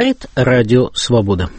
Говорит Радио Свобода.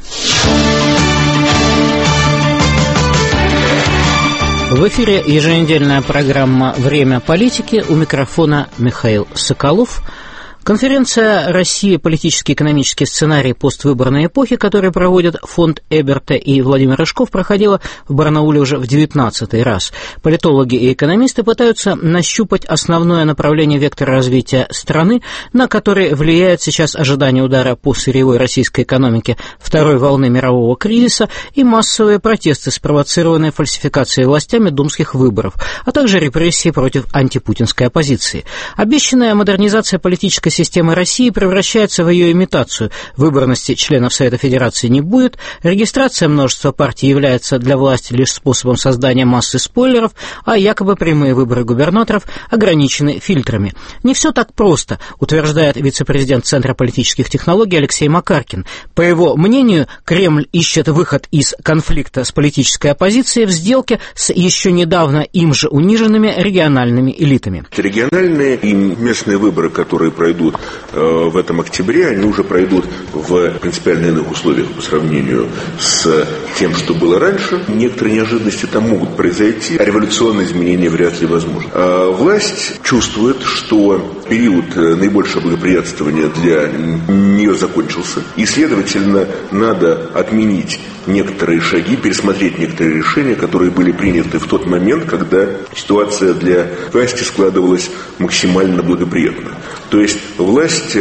В эфире еженедельная программа «Время политики». У микрофона Михаил Соколов. Конференция «Россия. Политический и экономический сценарий поствыборной эпохи», которую проводят фонд Эберта и Владимир Рыжков, проходила в Барнауле уже в 19-й раз. Политологи и экономисты пытаются нащупать основное направление вектора развития страны, на который влияет сейчас ожидание удара по сырьевой российской экономике, второй волны мирового кризиса и массовые протесты, спровоцированные фальсификацией властями думских выборов, а также репрессии против антипутинской оппозиции. Обещанная модернизация политической системы России превращается в ее имитацию. Выборности членов Совета Федерации не будет. Регистрация множества партий является для власти лишь способом создания массы спойлеров, а якобы прямые выборы губернаторов ограничены фильтрами. Не все так просто, утверждает вице-президент Центра политических технологий Алексей Макаркин. По его мнению, Кремль ищет выход из конфликта с политической оппозицией в сделке с еще недавно им же униженными региональными элитами. Региональные и местные выборы, которые пройдут в этом октябре, они уже пройдут в принципиально иных условиях по сравнению с тем, что было раньше. Некоторые неожиданности там могут произойти, а революционные изменения вряд ли возможны. Власть чувствует, что период наибольшего благоприятствования для нее закончился, и, следовательно, надо отменить некоторые шаги, пересмотреть некоторые решения, которые были приняты в тот момент, когда ситуация для власти складывалась максимально благоприятно. То есть власть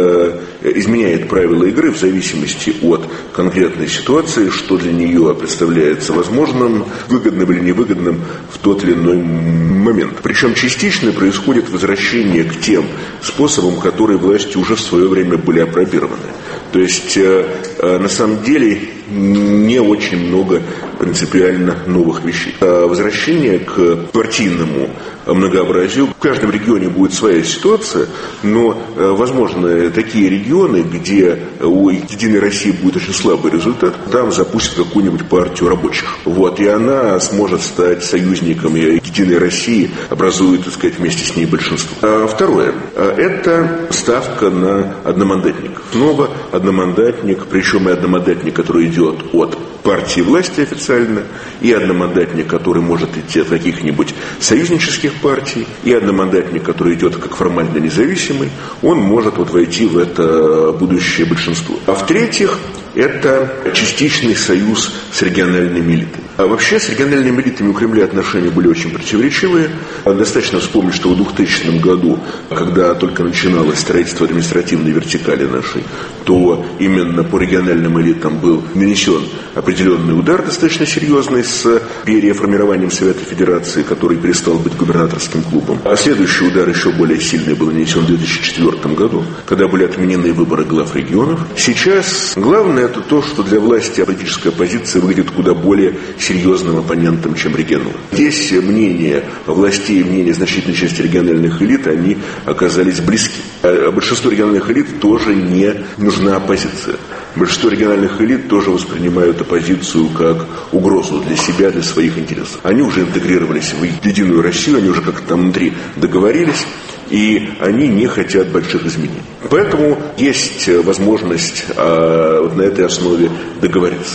изменяет правила игры в зависимости от конкретной ситуации, что для нее представляется возможным, выгодным или невыгодным в тот или иной момент. Причем частично происходит возвращение к тем способам, которые властью уже в свое время были апробированы. То есть, на самом деле, не очень много принципиально новых вещей. Возвращение к партийному многообразию. В каждом регионе будет своя ситуация, но, возможно, такие регионы, где у «Единой России» будет очень слабый результат, там запустят какую-нибудь партию рабочих. И она сможет стать союзником «Единой России», образует, так сказать, вместе с ней большинство. Второе. Это ставка на одномандатников. Снова одномандатник, причем и одномандатник, который идет от партии власти официально, и одномандатник, который может идти от каких-нибудь союзнических партий, и одномандатник, который идет как формально независимый, он может войти в это будущее большинство. А в-третьих, это частичный союз с региональными элитами. А вообще с региональными элитами у Кремля отношения были очень противоречивые. Достаточно вспомнить, что в 2000 году, когда только начиналось строительство административной вертикали нашей, то именно по региональным элитам был нанесен определенный удар достаточно серьезный с переформированием Совета Федерации, который перестал быть губернаторским клубом. А следующий удар еще более сильный был нанесен в 2004 году, когда были отменены выборы глав регионов. Сейчас главное это то, что для власти политическая оппозиция выглядит куда более серьезным оппонентом, чем регионал. Здесь мнения властей, мнения значительной части региональных элит, они оказались близки. А большинству региональных элит тоже не нужна оппозиция. Большинство региональных элит тоже воспринимают оппозицию как угрозу для себя, для своих интересов. Они уже интегрировались в Единую Россию, они уже как-то там внутри договорились, и они не хотят больших изменений. Поэтому есть возможность на этой основе договориться.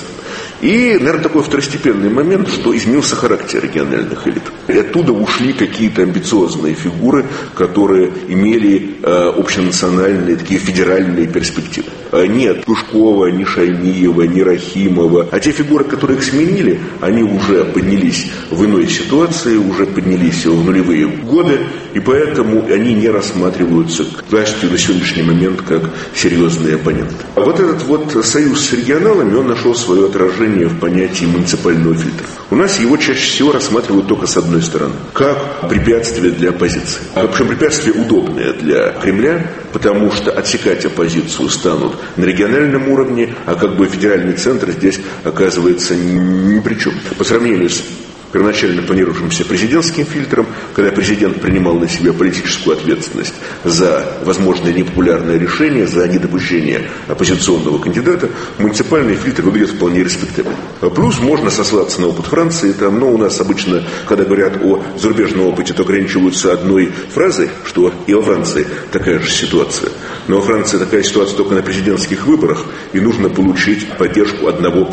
И, наверное, такой второстепенный момент, что изменился характер региональных элит. И оттуда ушли какие-то амбициозные фигуры, которые имели общенациональные, такие федеральные перспективы. Нет Пушкова, ни Шаймиева, ни Рахимова. А те фигуры, которые их сменили, они уже поднялись в иной ситуации, уже поднялись в нулевые годы, и поэтому они не рассматриваются к власти на сегодняшний момент как серьезные оппоненты. А вот этот союз с регионалами, он нашел свое отражение в понятии муниципального фильтра. У нас его чаще всего рассматривают только с одной стороны, как препятствие для оппозиции. Причем препятствие удобное для Кремля, потому что отсекать оппозицию станут на региональном уровне, а федеральный центр здесь оказывается ни при чем. По сравнению с первоначально планировавшимся президентским фильтром, когда президент принимал на себя политическую ответственность за возможное непопулярное решение, за недопущение оппозиционного кандидата, муниципальный фильтр выглядит вполне респектабельно. Плюс можно сослаться на опыт Франции. У нас обычно, когда говорят о зарубежном опыте, то ограничиваются одной фразой, что и во Франции такая же ситуация. Но во Франции такая ситуация только на президентских выборах, и нужно получить поддержку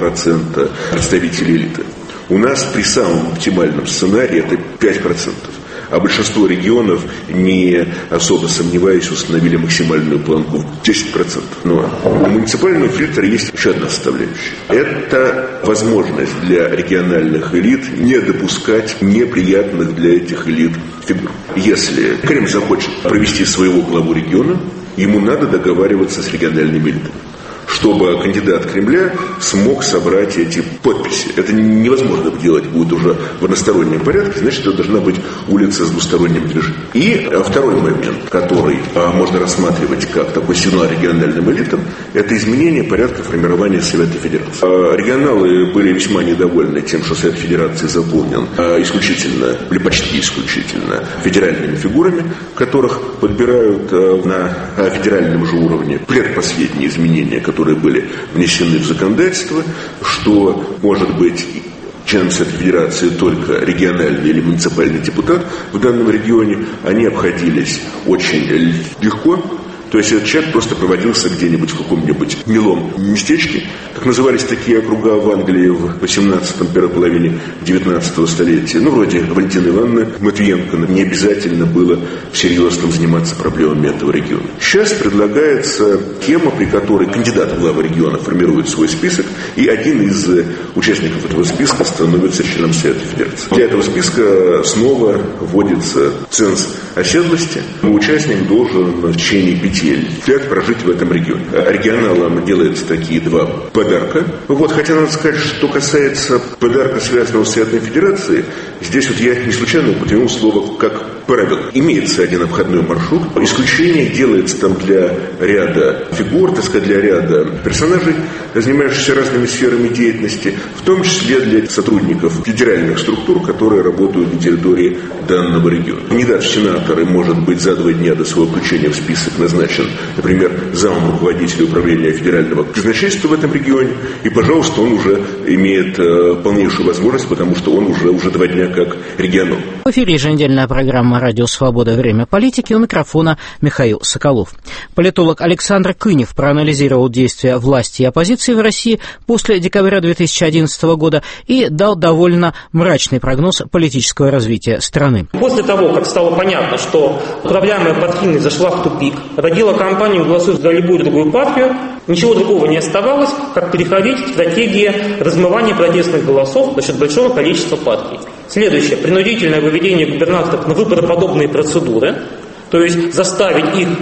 1% представителей элиты. У нас при самом оптимальном сценарии это 5%. А большинство регионов, не особо сомневаясь, установили максимальную планку в 10%. Но у муниципального фильтра есть еще одна составляющая. Это возможность для региональных элит не допускать неприятных для этих элит фигур. Если Кремль захочет провести своего главу региона, ему надо договариваться с региональными элитами, чтобы кандидат Кремля смог собрать эти подписи. Это невозможно делать будет уже в одностороннем порядке, значит, это должна быть улица с двусторонним движением. И второй момент, который можно рассматривать как такой сигнал региональным элитам, это изменение порядка формирования Совета Федерации. Регионалы были весьма недовольны тем, что Совет Федерации заполнен исключительно, или почти исключительно, федеральными фигурами, которых подбирают на федеральном же уровне. Предпоследние изменения, которые были внесены в законодательство, что может быть членом Совета Федерации только региональный или муниципальный депутат в данном регионе, они обходились очень легко. То есть этот человек просто проводился где-нибудь в каком-нибудь милом местечке. Как назывались такие округа в Англии в 18-м, первой половине 19 столетия. Вроде Валентины Ивановны Матвиенко. Не обязательно было всерьез заниматься проблемами этого региона. Сейчас предлагается тема, при которой кандидат в главы региона формирует свой список, и один из участников этого списка становится членом Совета Федерации. Для этого списка снова вводится ценз оседлости. Участник должен в течение 5 лет прожить в этом регионе. Регионалам делаются такие два подарка. Хотя надо сказать, что касается подарка, связанного с Советом Федерации, здесь я не случайно употребил слово как правило. Имеется один обходной маршрут. Исключение делается там для ряда фигур, для ряда персонажей, занимающихся разными сферами деятельности, в том числе для сотрудников федеральных структур, которые работают на территории данного региона. Кандидат в сенаторы может быть за 2 дня до своего включения в список назначен, например, замом руководителя управления федерального казначейства в этом регионе, и, пожалуйста, он уже имеет полнейшую возможность, потому что он уже 2 дня как регионал. В эфире еженедельная программа «Радио Свобода. Время политики». У микрофона Михаил Соколов. Политолог Александр Кынев проанализировал действия власти и оппозиции в России после декабря 2011 года и дал довольно мрачный прогноз политического развития страны. После того, как стало понятно, что управляемая партийность зашла в тупик, родила кампанию «Голосуй за любую другую партию», ничего другого не оставалось, как переходить к стратегии размывания протестных голосов за счет большого количества партий. Следующее. Принудительное выведение губернаторов на выбороподобные процедуры, то есть заставить их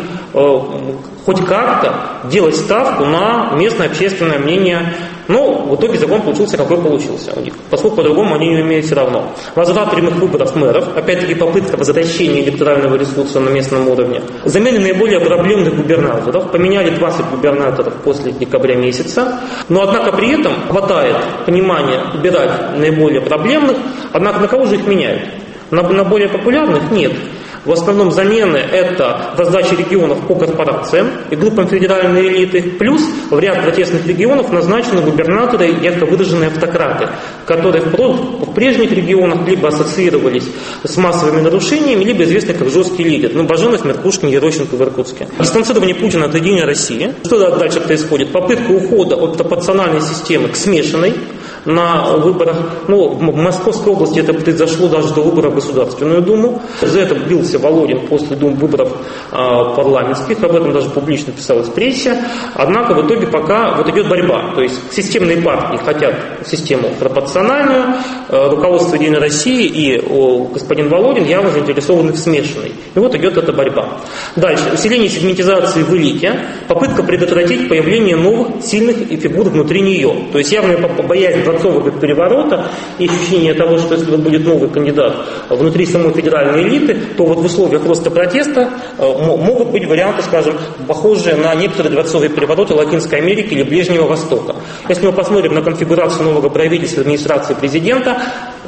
хоть как-то делать ставку на местное общественное мнение. Но в итоге закон получился, какой получился у них, поскольку по-другому они не умеют все равно. Возврат прямых выборов мэров, опять-таки попытка возвращения электорального ресурса на местном уровне. Замена наиболее проблемных губернаторов. Поменяли 20 губернаторов после декабря месяца. Но, однако, при этом хватает понимания убирать наиболее проблемных. Однако, на кого же их меняют? На более популярных? Нет. В основном замены – это раздача регионов по корпорациям и группам федеральной элиты, плюс в ряд протестных регионов назначены губернаторы и ярко выраженные автократы, которые в прежних регионах либо ассоциировались с массовыми нарушениями, либо известны как жесткий лидер. Баженов, Меркушкин, Ерощенко в Иркутске. Дистанцирование Путина от Единой России. Что дальше происходит? Попытка ухода от пропорциональной системы к смешанной на выборах. В Московской области это произошло даже до выборов в Государственную Думу. За это бился Володин после выборов парламентских. Об этом даже публично писалось в прессе. Однако в итоге пока идет борьба. То есть системные партии хотят систему пропорциональную. Руководство Единой России и господин Володин явно заинтересованы в смешанной. И идет эта борьба. Дальше. Усиление сегментизации в элите. Попытка предотвратить появление новых сильных фигур внутри нее. То есть явная боязнь дворцового переворота и ощущение того, что если будет новый кандидат внутри самой федеральной элиты, то в условиях роста протеста могут быть варианты, скажем, похожие на некоторые дворцовые перевороты Латинской Америки или Ближнего Востока. Если мы посмотрим на конфигурацию нового правительства, администрации президента,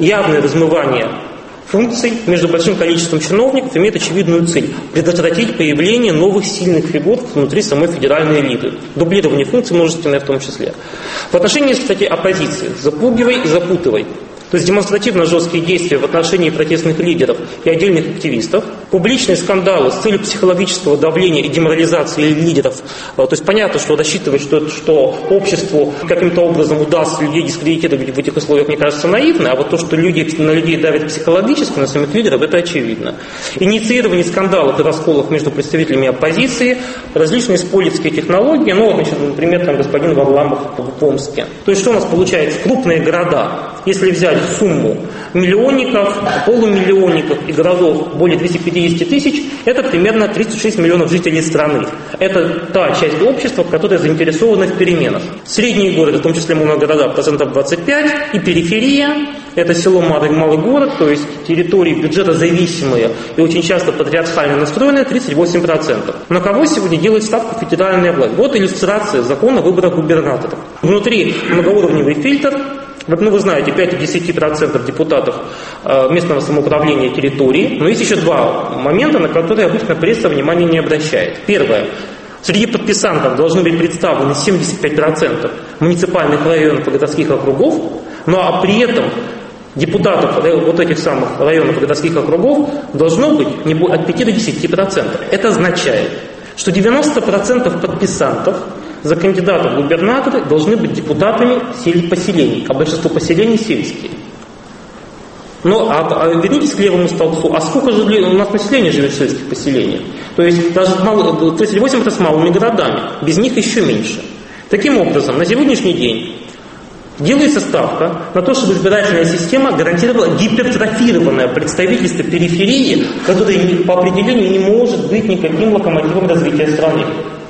явное размывание функций между большим количеством чиновников имеет очевидную цель – предотвратить появление новых сильных фигур внутри самой федеральной элиты. Дублирование функций множественное в том числе. В отношении, кстати, оппозиции – запугивай и запутывай. То есть демонстративно жесткие действия в отношении протестных лидеров и отдельных активистов, публичные скандалы с целью психологического давления и деморализации лидеров. То есть понятно, что рассчитывать, что обществу каким-то образом удастся людей дискредитировать в этих условиях, мне кажется, наивно, а вот то, что на людей давят психологически, на самих лидеров, это очевидно. Инициирование скандалов и расколов между представителями оппозиции, различные спойлерские технологии, например, господин Варламов в Омске. То есть что у нас получается? Крупные города, если взять сумму миллионников, полумиллионников и городов более 250 тысяч, это примерно 36 миллионов жителей страны. Это та часть общества, которая заинтересована в переменах. Средние города, в том числе моногорода, 25%, и периферия, это село малый город, то есть территории бюджетозависимые и очень часто патриархально настроенные, 38%. На кого сегодня делает ставку федеральная власть? Вот иллюстрация закона о выборах губернаторов. Внутри многоуровневый фильтр. Вы знаете, 5-10% депутатов местного самоуправления территории. Но есть еще два момента, на которые обычно пресса внимания не обращает. Первое. Среди подписантов должны быть представлены 75% муниципальных районов и городских округов, а при этом депутатов вот этих самых районов и городских округов должно быть от 5 до 10%. Это означает, что 90% подписантов за кандидатов в губернаторы должны быть депутатами поселений, а большинство поселений сельские. Вернитесь к левому столбцу. А сколько же у нас населения живет в сельских поселениях? То есть даже 38% с малыми городами, без них еще меньше. Таким образом, на сегодняшний день делается ставка на то, чтобы избирательная система гарантировала гипертрофированное представительство периферии, которое по определению не может быть никаким локомотивом развития страны.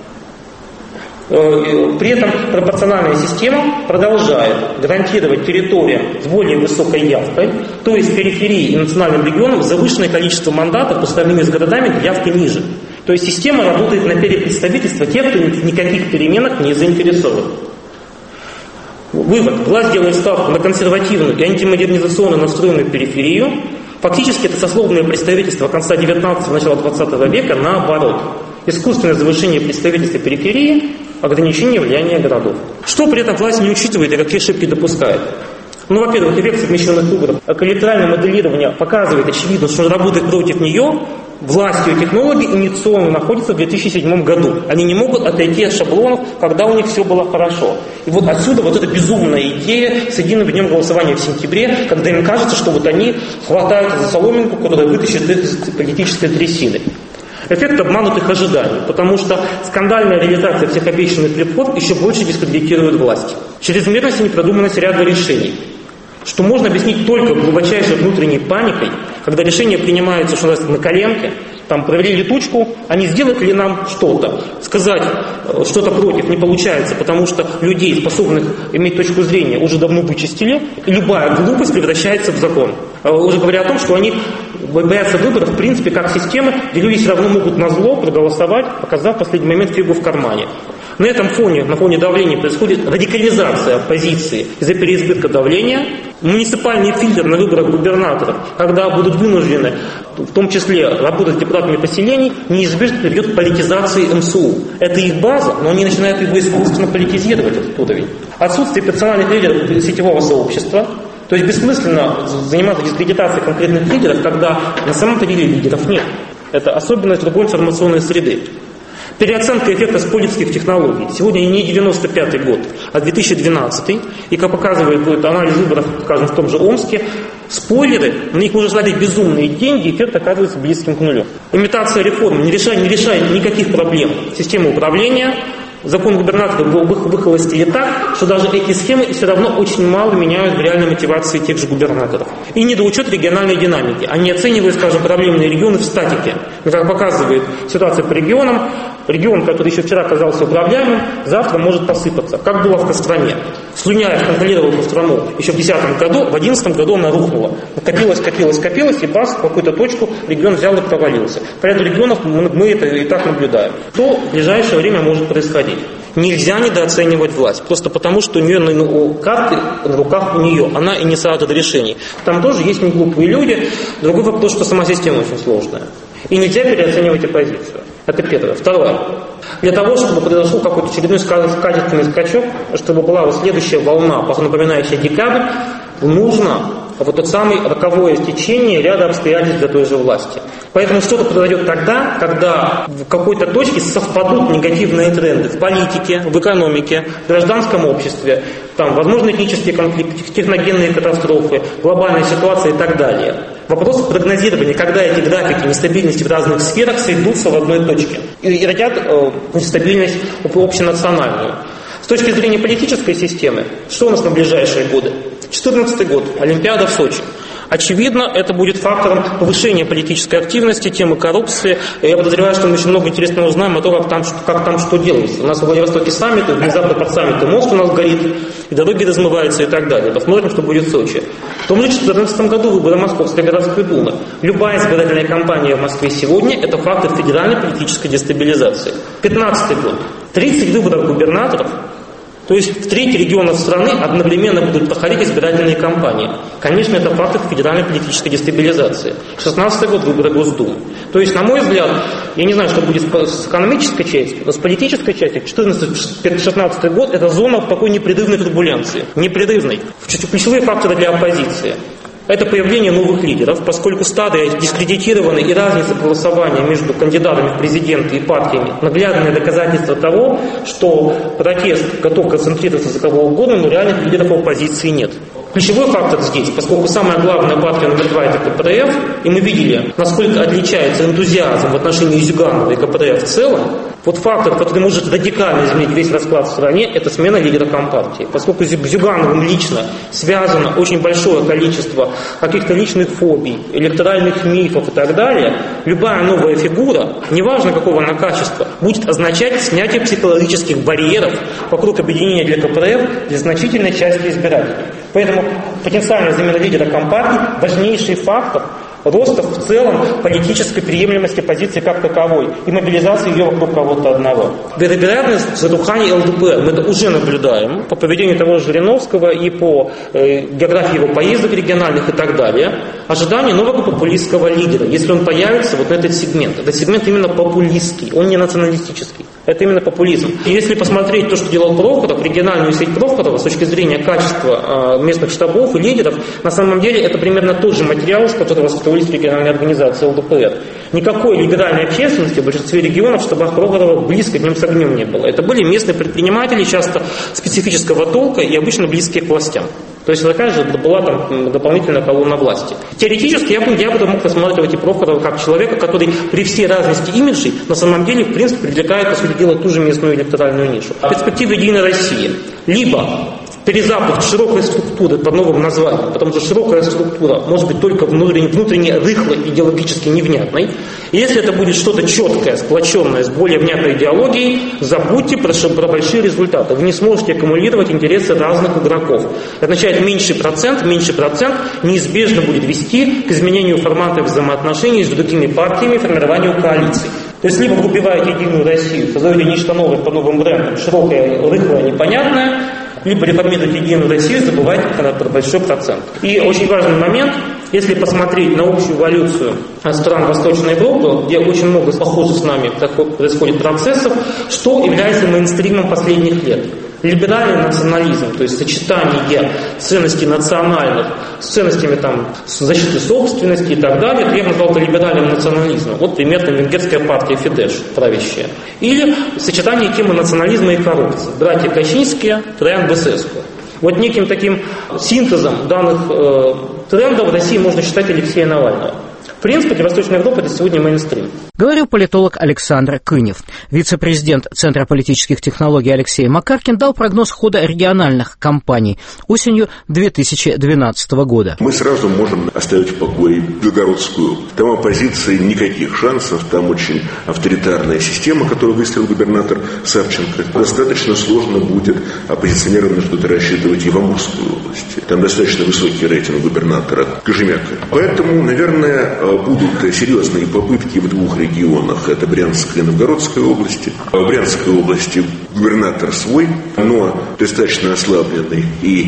При этом пропорциональная система продолжает гарантировать территориям с более высокой явкой, то есть периферии и национальным регионам завышенное количество мандатов по сравнению с городами, где явка ниже. То есть система работает на перепредставительство тех, кто в никаких переменах не заинтересован. Вывод. Власть делает ставку на консервативную и антимодернизационно настроенную периферию. Фактически это сословное представительство конца 19-го, начала 20 века наоборот. Искусственное завышение представительства периферии, ограничение влияния городов. Что при этом власть не учитывает и какие ошибки допускает? Во-первых, эффект совмещенных выборов. Коллетеральное моделирование показывает очевидно, что работает против нее. Властью и технологии инициационно находятся в 2007 году. Они не могут отойти от шаблонов, когда у них все было хорошо. И отсюда эта безумная идея с единым днем голосования в сентябре, когда им кажется, что они хватаются за соломинку, которая вытащит их из политической трясины. Эффект обманутых ожиданий, потому что скандальная реализация всех обещанных реформ еще больше дискредитирует власть. Чрезмерность и непродуманность ряда решений, что можно объяснить только глубочайшей внутренней паникой, когда решения принимаются, что называется, на коленке, провели летучку, а не сделать ли нам что-то. Сказать что-то против не получается, потому что людей, способных иметь точку зрения, уже давно вычистили, и любая глупость превращается в закон. Уже говоря о том, что они боятся выборов, в принципе, как системы, где люди все равно могут назло проголосовать, показав в последний момент фигу в кармане. На этом фоне, на фоне давления, происходит радикализация оппозиции из-за переизбытка давления. Муниципальный фильтр на выборах губернаторов, когда будут вынуждены, в том числе, работать с депутатами поселений, неизбежно приведет к политизации МСУ. Это их база, но они начинают его искусственно политизировать, этот уровень. Отсутствие персональных лидеров сетевого сообщества. То есть бессмысленно заниматься дискредитацией конкретных лидеров, когда на самом-то деле лидеров нет. Это особенность другой информационной среды. Переоценка эффекта спойлерских технологий. Сегодня не 95-й год, а 2012. И, как показывает анализ выборов, скажем, в том же Омске, спойлеры, на них можно тратить безумные деньги, эффект оказывается близким к нулю. Имитация реформ не решает никаких проблем системы управления. Закон губернаторов был выхолостили так, что даже эти схемы все равно очень мало меняют в реальной мотивации тех же губернаторов. И недоучет региональной динамики. Они оценивают, скажем, проблемные регионы в статике. Как показывает ситуация по регионам, регион, который еще вчера казался управляемым, завтра может посыпаться. Как было в Костроме. Слюняев контролировал Кострому еще в 2010 году, в 2011 году она рухнула. Копилось, и бас, в какую-то точку регион взял и провалился. По ряду регионов мы это и так наблюдаем. Что в ближайшее время может происходить? Нельзя недооценивать власть, просто потому, что у нее карты на руках у нее, она инициатор решений. Там тоже есть неглупые люди. Другой вопрос, что сама система очень сложная. И нельзя переоценивать оппозицию. Это первое. Второе. Для того, чтобы произошел какой-то очередной качественный скачок, чтобы была следующая волна, напоминающая декабрь, нужно вот тот самый роковое стечение ряда обстоятельств для той же власти. Поэтому что-то произойдет тогда, когда в какой-то точке совпадут негативные тренды в политике, в экономике, в гражданском обществе, там, возможно, этнические конфликты, техногенные катастрофы, глобальная ситуация и так далее. Вопрос прогнозирования, когда эти графики нестабильности в разных сферах сойдутся в одной точке и родят нестабильность общенациональную. С точки зрения политической системы, что у нас на ближайшие годы? 2014 год, Олимпиада в Сочи. Очевидно, это будет фактором повышения политической активности, темы коррупции. Я подозреваю, что мы очень много интересного узнаем о том, как там что делается. У нас в Владивостоке саммит, и внезапно под саммитом мост у нас горит, и дороги размываются и так далее. Посмотрим, что будет в Сочи. В том же 2014 году выборы Московской городской думы. Любая избирательная кампания в Москве сегодня – это фактор федеральной политической дестабилизации. 2015 год. 30 выборов губернаторов. То есть в трети регионов страны одновременно будут проходить избирательные кампании. Конечно, это фактор федеральной политической дестабилизации. 2016 год выборы Госдумы. То есть, на мой взгляд, я не знаю, что будет с экономической частью, но с политической частью 2014-2016 год это зона такой непрерывной турбуленции. Непрерывной. Ключевые факторы для оппозиции. Это появление новых лидеров, поскольку старые дискредитированы и разница голосования между кандидатами в президенты и партиями – наглядное доказательство того, что протест готов концентрироваться за кого угодно, но реальных лидеров оппозиции нет. Ключевой фактор здесь, поскольку самая главная партия номер 2 – это КПРФ, и мы видели, насколько отличается энтузиазм в отношении Зюганова и КПРФ в целом, вот фактор, который может радикально изменить весь расклад в стране, это смена лидера Компартии. Поскольку с Зюгановым лично связано очень большое количество каких-то личных фобий, электоральных мифов и так далее, любая новая фигура, неважно какого она качества, будет означать снятие психологических барьеров вокруг объединения для КПРФ для значительной части избирателей. Поэтому потенциальная замена лидера Компартии – важнейший фактор роста в целом политической приемлемости позиции как таковой и мобилизации ее вокруг кого-то одного. Вероятность затухания ЛДПР мы это уже наблюдаем по поведению того же Жириновского и по географии его поездок региональных и так далее. Ожидание нового популистского лидера, если он появится вот на этот сегмент. Этот сегмент именно популистский, он не националистический. Это именно популизм. И если посмотреть то, что делал Прохоров, региональную сеть Прохорова, с точки зрения качества местных штабов и лидеров, на самом деле это примерно тот же материал, с которого строились региональные организации ЛДПР. Никакой либеральной общественности в большинстве регионов в штабах Прохорова близко днем с огнем не было. Это были местные предприниматели, часто специфического толка и обычно близкие к властям. То есть такая же была там дополнительная колонна власти. Теоретически я бы мог рассматривать и Прохорова как человека, который при всей разности имиджей на самом деле в принципе привлекает, по сути дела, ту же местную электоральную нишу. Перспектива Единой России. Либо перезапуск широкой структуры под новым названием, потому что широкая структура может быть только внутренне рыхлой, идеологически невнятной. И если это будет что-то четкое, сплоченное, с более внятной идеологией, забудьте про большие результаты. Вы не сможете аккумулировать интересы разных игроков. Это означает меньший процент неизбежно будет вести к изменению формата взаимоотношений с другими партиями, формированию коалиций. То есть либо вы убиваете Единую Россию, создаете нечто новое по новым брендам, широкое, рыхлое, непонятное, либо реформируете Единую Россию, забывайте про большой процент. И очень важный момент, если посмотреть на общую эволюцию стран Восточной Европы, где очень много похожих с нами происходит процессов, что является мейнстримом последних лет? Либеральный национализм, то есть сочетание ценностей национальных с ценностями защиты собственности и так далее, это я назвал это либеральным национализмом. Вот примерно венгерская партия Фидеш, правящая. Или сочетание темы национализма и коррупции. Братья Качинские, Троян Бесеску. Вот неким таким синтезом данных трендов в России можно считать Алексея Навального. В принципе, для Восточной Европы это сегодня мейнстрим. Говорил политолог Александр Кынев. Вице-президент Центра политических технологий Алексей Макаркин дал прогноз хода региональных кампаний осенью 2012 года. Мы сразу можем оставить в покое Белгородскую. Там оппозиции никаких шансов, там очень авторитарная система, которую выстроил губернатор Савченко. Достаточно сложно будет оппозиционерам на что-то рассчитывать и в Амурской области. Там достаточно высокий рейтинг губернатора Кожемяка. Поэтому, наверное, будут серьезные попытки в двух регионах. Это Брянская и Новгородская области. В Брянской области губернатор свой, но достаточно ослабленный и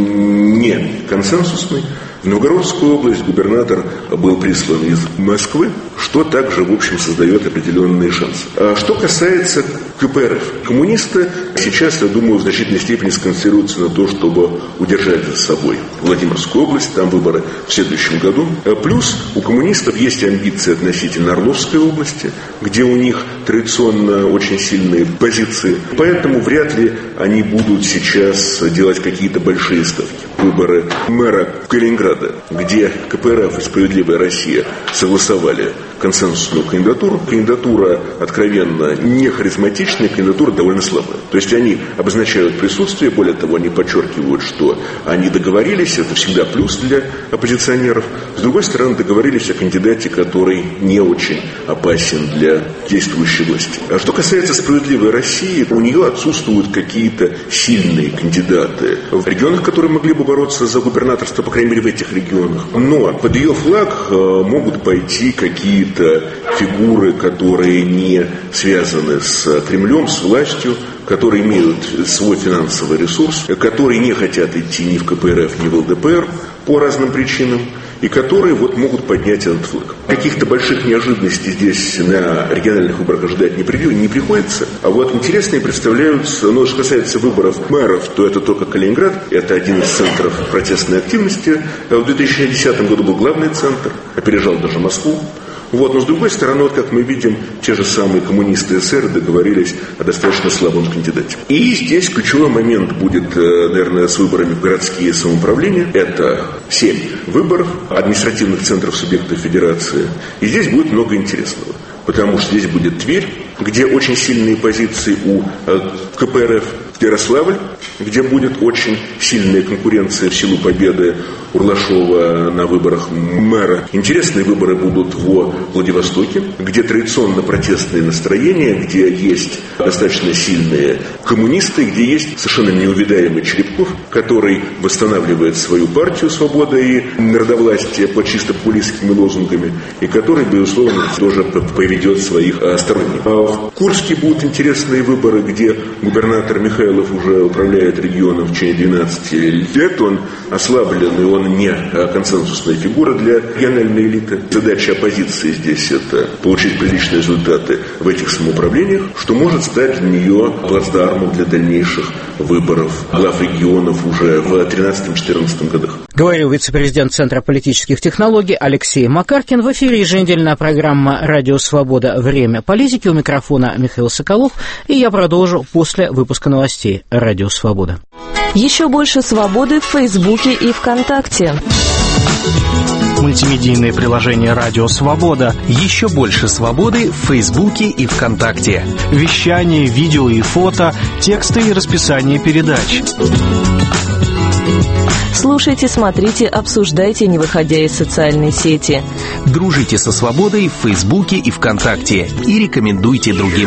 не консенсусный. В Новгородскую область губернатор был прислан из Москвы, что также, в общем, создает определенные шансы. А что касается КПРФ, коммунисты сейчас, я думаю, в значительной степени сконцентрируются на то, чтобы удержать за собой Владимирскую область, там выборы в следующем году. Плюс у коммунистов есть амбиции относительно Орловской области, где у них традиционно очень сильные позиции. Поэтому вряд ли они будут сейчас делать какие-то большие ставки. Выборы мэра Калининграда, где КПРФ и «Справедливая Россия» согласовали консенсусную кандидатуру. Кандидатура откровенно не харизматичная, кандидатура довольно слабая. То есть они обозначают присутствие, более того, они подчеркивают, что они договорились, это всегда плюс для оппозиционеров. С другой стороны, договорились о кандидате, который не очень опасен для действующей власти. А что касается «Справедливой России», у нее отсутствуют какие-то сильные кандидаты в регионах, которые могли бы бороться за губернаторство, по крайней мере, в этих регионах. Но под ее флаг могут пойти какие-то фигуры, которые не связаны с Кремлем, с властью, которые имеют свой финансовый ресурс, которые не хотят идти ни в КПРФ, ни в ЛДПР по разным причинам, и которые могут поднять этот флаг. Каких-то больших неожиданностей здесь на региональных выборах ожидать не приходится. А интересные представляются, что касается выборов мэров, то это только Калининград, это один из центров протестной активности. В 2010 году был главный центр, опережал даже Москву. Но с другой стороны, как мы видим, те же самые коммунисты СССР договорились о достаточно слабом кандидате. И здесь ключевой момент будет, наверное, с выборами в городские самоуправления. Это 7 выборов административных центров субъектов федерации. И здесь будет много интересного. Потому что здесь будет Тверь, где очень сильные позиции у КПРФ, Ярославль, где будет очень сильная конкуренция в силу победы Урлашова на выборах мэра. Интересные выборы будут во Владивостоке, где традиционно протестные настроения, где есть достаточно сильные коммунисты, где есть совершенно неувидаемый Черепков, который восстанавливает свою партию «Свобода» и народовластие под чисто популистскими лозунгами, и который, безусловно, тоже поведет своих сторонников. В Курске будут интересные выборы, где губернатор Михайлов уже управляет регионом в течение 12 лет. Он ослаблен, и он не консенсусная фигура для региональной элиты. Задача оппозиции здесь – это получить приличные результаты в этих самоуправлениях, что может стать для нее плацдармом для дальнейших выборов глав регионов уже в 2013-2014 годах. Говорил вице-президент Центра политических технологий Алексей Макаркин. В эфире еженедельная программа «Радио Свобода. Время политики». У микрофона Михаил Соколов. И я продолжу после выпуска новостей «Радио Свобода». Еще больше свободы в Фейсбуке и ВКонтакте. Мультимедийное приложение «Радио Свобода». Еще больше свободы в Фейсбуке и ВКонтакте. Вещание, видео и фото, тексты и расписание передач. Слушайте, смотрите, обсуждайте, не выходя из социальной сети. Дружите со свободой в Фейсбуке и ВКонтакте. И рекомендуйте другим.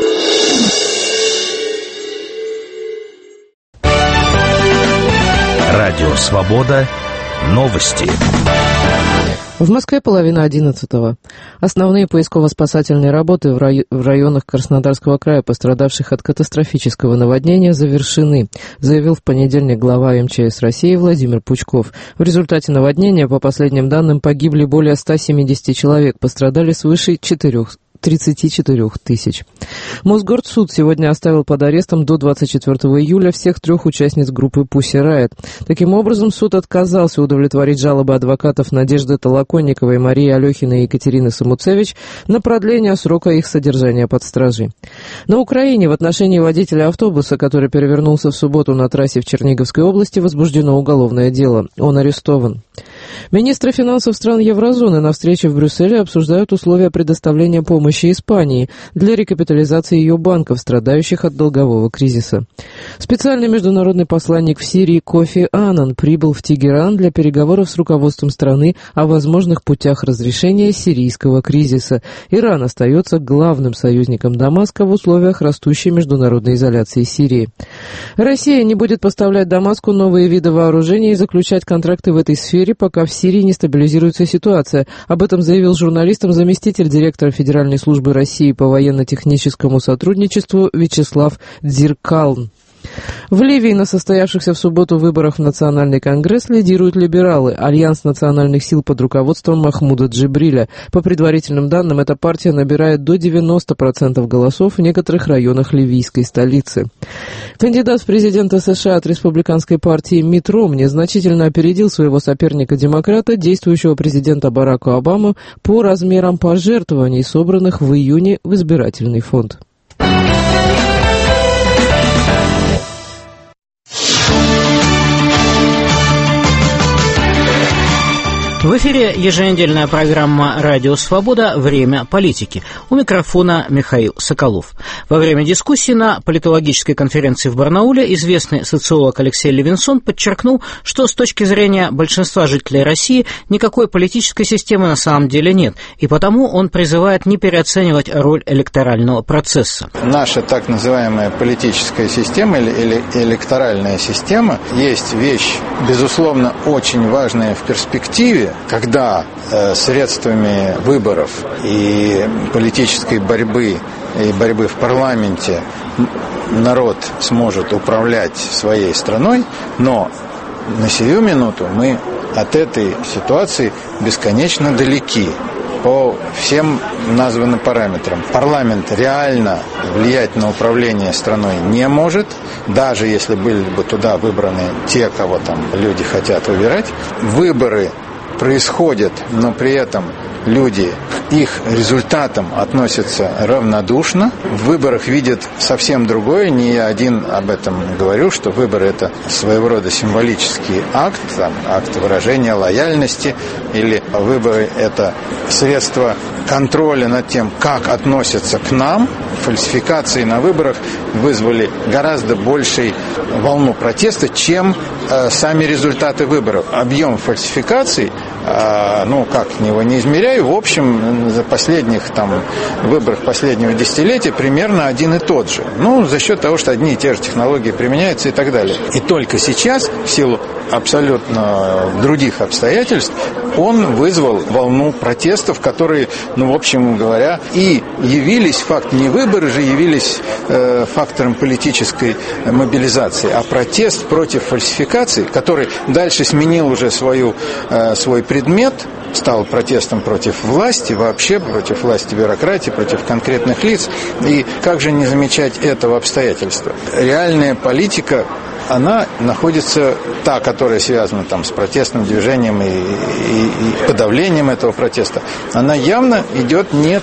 Радио Свобода. Новости. В Москве 10:30. Основные поисково-спасательные работы в районах Краснодарского края, пострадавших от катастрофического наводнения, завершены, заявил в понедельник глава МЧС России Владимир Пучков. В результате наводнения, по последним данным, погибли более 170 человек, пострадали свыше 34 тысяч. Мосгорсуд сегодня оставил под арестом до 24 июля всех 3 участниц группы Pussy Riot. Таким образом, суд отказался удовлетворить жалобы адвокатов Надежды Толоконниковой, Марии Алехиной и Екатерины Самуцевич на продление срока их содержания под стражей. На Украине в отношении водителя автобуса, который перевернулся в субботу на трассе в Черниговской области, возбуждено уголовное дело. Он арестован. Министры финансов стран еврозоны на встрече в Брюсселе обсуждают условия предоставления помощи Испании для рекапитализации ее банков, страдающих от долгового кризиса. Специальный международный посланник в Сирии Кофи Аннан прибыл в Тегеран для переговоров с руководством страны о возможных путях разрешения сирийского кризиса. Иран остается главным союзником Дамаска в условиях растущей международной изоляции Сирии. Россия не будет поставлять Дамаску новые виды вооружений и заключать контракты в этой сфере, пока пока в Сирии не стабилизируется ситуация. Об этом заявил журналистам заместитель директора Федеральной службы России по военно-техническому сотрудничеству Вячеслав Дзиркалн. В Ливии на состоявшихся в субботу выборах в Национальный конгресс лидируют либералы, Альянс национальных сил под руководством Махмуда Джибриля. По предварительным данным, эта партия набирает до 90% голосов в некоторых районах ливийской столицы. Кандидат в президенты США от республиканской партии Митт Ромни значительно опередил своего соперника-демократа, действующего президента Барака Обаму, по размерам пожертвований, собранных в июне в избирательный фонд. В эфире еженедельная программа «Радио Свобода. Время политики». У микрофона Михаил Соколов. Во время дискуссии на политологической конференции в Барнауле известный социолог Алексей Левинсон подчеркнул, что с точки зрения большинства жителей России никакой политической системы на самом деле нет, и потому он призывает не переоценивать роль электорального процесса. Наша так называемая политическая система или электоральная система есть вещь, безусловно, очень важная в перспективе, когда средствами выборов и политической борьбы, и борьбы в парламенте народ сможет управлять своей страной, но на сию минуту мы от этой ситуации бесконечно далеки по всем названным параметрам. Парламент реально влиять на управление страной не может, даже если были бы туда выбраны те, кого там люди хотят выбирать. Выборы происходят, но при этом люди к их результатам относятся равнодушно. В выборах видят совсем другое. Не я один об этом говорю, что выборы – это своего рода символический акт, акт выражения лояльности, или выборы – это средство контроля над тем, как относятся к нам. Фальсификации на выборах вызвали гораздо большую волну протеста, чем сами результаты выборов. Объем фальсификаций, как его не измеряю, в общем, за последних выборах последнего десятилетия примерно один и тот же. За счет того, что одни и те же технологии применяются и так далее. И только сейчас, в силу абсолютно других обстоятельств, он вызвал волну протестов, которые, в общем говоря, и явились, факт не выборы же явились фактором политической мобилизации, а протест против фальсификаций, который дальше сменил уже свой предмет, стал протестом против власти, вообще против власти бюрократии, против конкретных лиц. И как же не замечать этого обстоятельства? Реальная политика, она находится, та, которая связана с протестным движением и подавлением этого протеста, она явно идет не,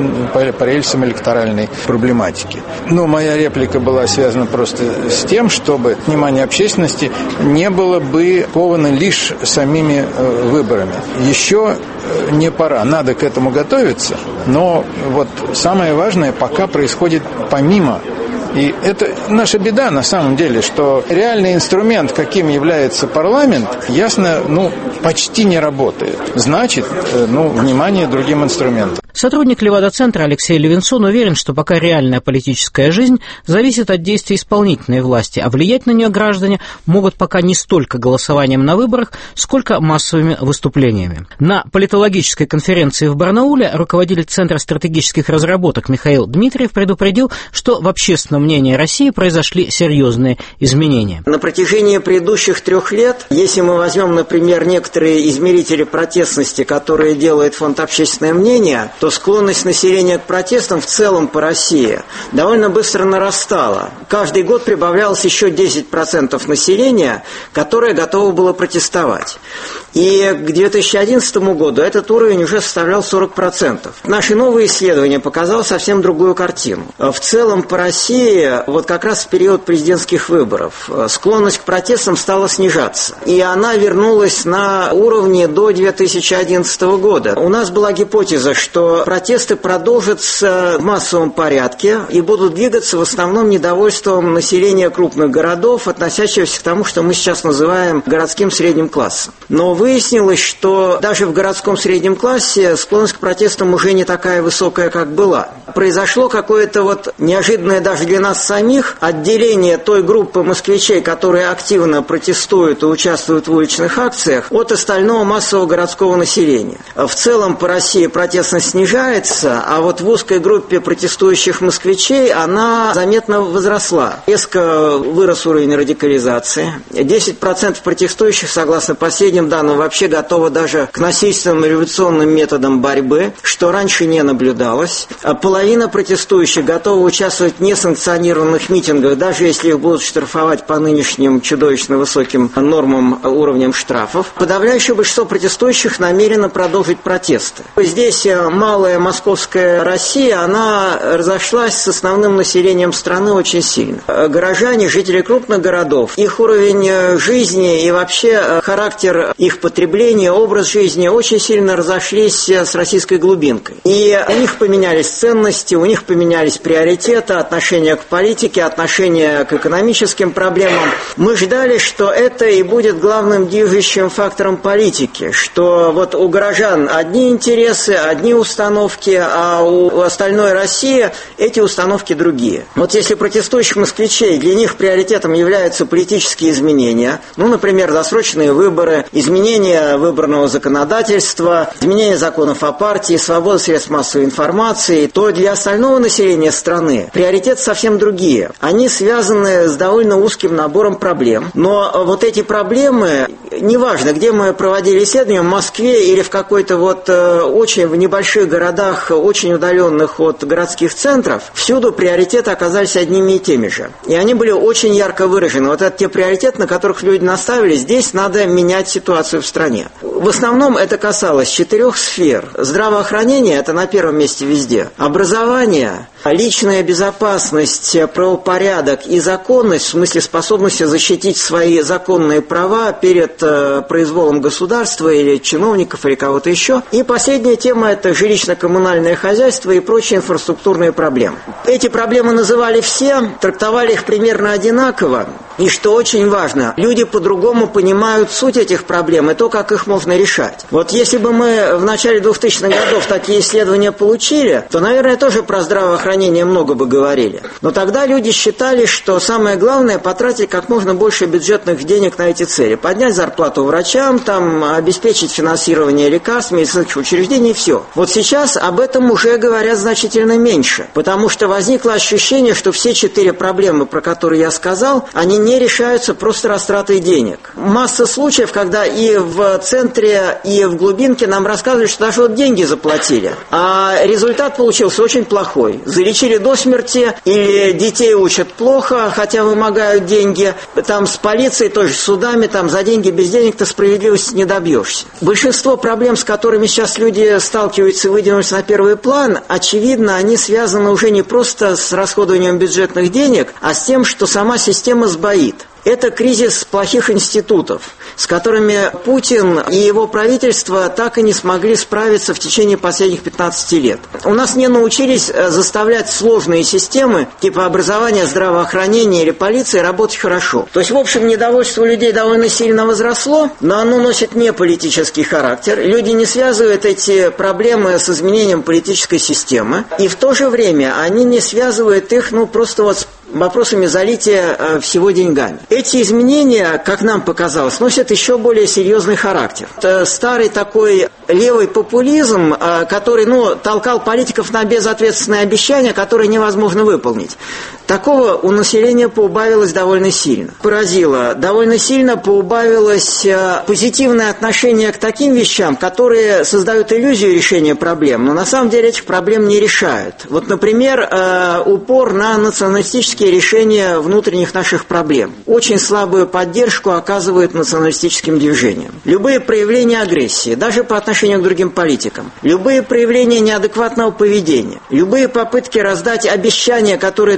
по рельсам электоральной проблематики. Моя реплика была связана просто с тем, чтобы внимание общественности не было бы ковано лишь самими выборами. Еще не пора, надо к этому готовиться, но самое важное пока происходит помимо. И это наша беда на самом деле, что реальный инструмент, каким является парламент, ясно, почти не работает. Значит, внимание другим инструментам. Сотрудник Левада-центра Алексей Левинсон уверен, что пока реальная политическая жизнь зависит от действий исполнительной власти, а влиять на нее граждане могут пока не столько голосованием на выборах, сколько массовыми выступлениями. На политологической конференции в Барнауле руководитель Центра стратегических разработок Михаил Дмитриев предупредил, что в общественном мнении России произошли серьезные изменения. На протяжении предыдущих 3 лет, если мы возьмем, например, некоторые измерители протестности, которые делает Фонд «Общественное мнение», то склонность населения к протестам в целом по России довольно быстро нарастала. Каждый год прибавлялось еще 10% населения, которое готово было протестовать. И к 2011 году этот уровень уже составлял 40%. Наши новые исследования показали совсем другую картину. В целом по России, как раз в период президентских выборов, склонность к протестам стала снижаться. И она вернулась на уровне до 2011 года. У нас была гипотеза, что протесты продолжатся в массовом порядке и будут двигаться в основном недовольством населения крупных городов, относящегося к тому, что мы сейчас называем городским средним классом. но выяснилось, что даже в городском среднем классе склонность к протестам уже не такая высокая, как была. Произошло какое-то вот неожиданное даже для нас самих отделение той группы москвичей, которые активно протестуют и участвуют в уличных акциях, от остального массового городского населения. В целом по России протестность снижается, а вот в узкой группе протестующих москвичей она заметно возросла. Резко вырос уровень радикализации. 10% протестующих, согласно последним данным, вообще готовы даже к насильственным революционным методам борьбы, что раньше не наблюдалось. Половина протестующих готова участвовать в несанкционированных митингах, даже если их будут штрафовать по нынешним чудовищно высоким нормам уровнем штрафов. Подавляющее большинство протестующих намерено продолжить протесты. Здесь малая московская Россия, она разошлась с основным населением страны очень сильно. Горожане, жители крупных городов, их уровень жизни и вообще характер их потребления, образ жизни очень сильно разошлись с российской глубинкой. И у них поменялись ценности, у них поменялись приоритеты, отношения к политике, отношения к экономическим проблемам. Мы ждали, что это и будет главным движущим фактором политики, что вот у горожан одни интересы, одни установки, а у остальной России эти установки другие. Вот если протестующих москвичей, для них приоритетом являются политические изменения, ну, например, досрочные выборы, изменение выборного законодательства, изменение законов о партии, свобода средств массовой информации, то для остального населения страны приоритеты совсем другие. Они связаны с довольно узким набором проблем, но вот эти проблемы, неважно, где мы проводили исследования, в Москве или в какой-то вот очень в небольших городах, очень удаленных от городских центров, всюду приоритеты оказались одними и теми же. И они были очень ярко выражены. Вот это те приоритеты, на которых люди наставили. Здесь надо менять ситуацию в стране. В основном это касалось 4 сфер. Здравоохранение – это на первом месте везде. Образование, личная безопасность, правопорядок и законность, в смысле способности защитить свои законные права перед произволом государства или чиновников или кого-то еще. И последняя тема – это жилищно-коммунальное хозяйство и прочие инфраструктурные проблемы. Эти проблемы называли все, трактовали их примерно одинаково. И что очень важно, люди по-другому понимают суть этих проблем и то, как их можно решать. Вот если бы мы в начале 2000-х годов такие исследования получили, то, наверное, тоже про здравоохранение много бы говорили. Но тогда люди считали, что самое главное – потратить как можно больше бюджетных денег на эти цели. Поднять зарплату врачам, там, обеспечить финансирование лекарств, медицинских учреждений и все. Вот сейчас об этом уже говорят значительно меньше, потому что возникло ощущение, что все 4 проблемы, про которые я сказал, они не решаются просто растратой денег. Масса случаев, когда и в центре, и в глубинке нам рассказывали, что даже вот деньги заплатили, а результат получился очень плохой. Залечили до смерти, или детей учат плохо, хотя вымогают деньги, там с полицией, тоже с судами, там за деньги, без денег-то справедливости не добьешься. Большинство проблем, с которыми сейчас люди сталкиваются и выдвинулись на первый план, очевидно, они связаны уже не просто с расходованием бюджетных денег, а с тем, что сама система сбоит. Это кризис плохих институтов, с которыми Путин и его правительство так и не смогли справиться в течение последних 15 лет. У нас не научились заставлять сложные системы, типа образования, здравоохранения или полиции, работать хорошо. То есть, в общем, недовольство людей довольно сильно возросло, но оно носит не политический характер. Люди не связывают эти проблемы с изменением политической системы, и в то же время они не связывают их, просто вот с вопросами залития всего деньгами. Эти изменения, как нам показалось, носят еще более серьезный характер. Это старый такой левый популизм, который толкал политиков на безответственные обещания, которые невозможно выполнить. Такого у населения поубавилось довольно сильно. Поразило. Довольно сильно поубавилось позитивное отношение к таким вещам, которые создают иллюзию решения проблем, но на самом деле этих проблем не решают. Вот, например, упор на националистические решения внутренних наших проблем. Очень слабую поддержку оказывают националистическим движениям. Любые проявления агрессии, даже по отношению к другим политикам, любые проявления неадекватного поведения, любые попытки раздать обещания, которые трудно исполнить,